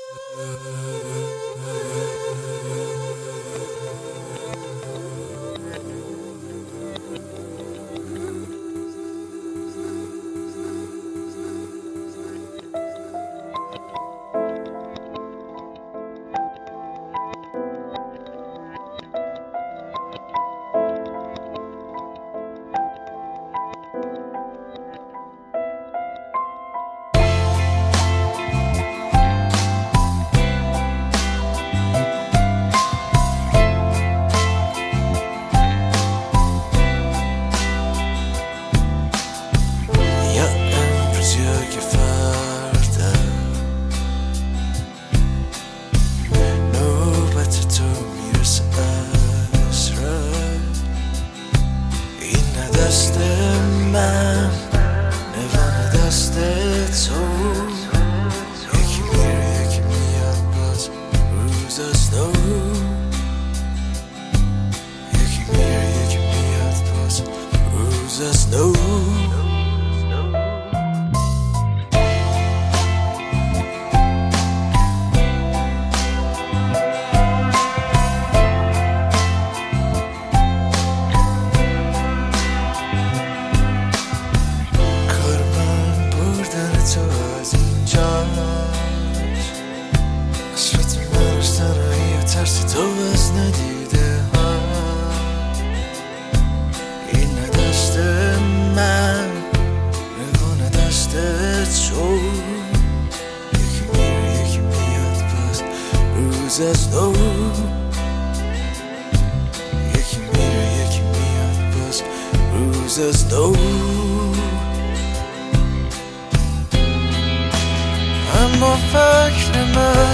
دست من نوان دست تو یکی میره یکی میاد باز روز از نو یکی میره یکی میاد باز روز از نو تو از ندیده ها این دست من نگاه دست تو یکی میره یکی میاد باز روز از نو یکی میره یکی میاد باز روز از نو اما فکر من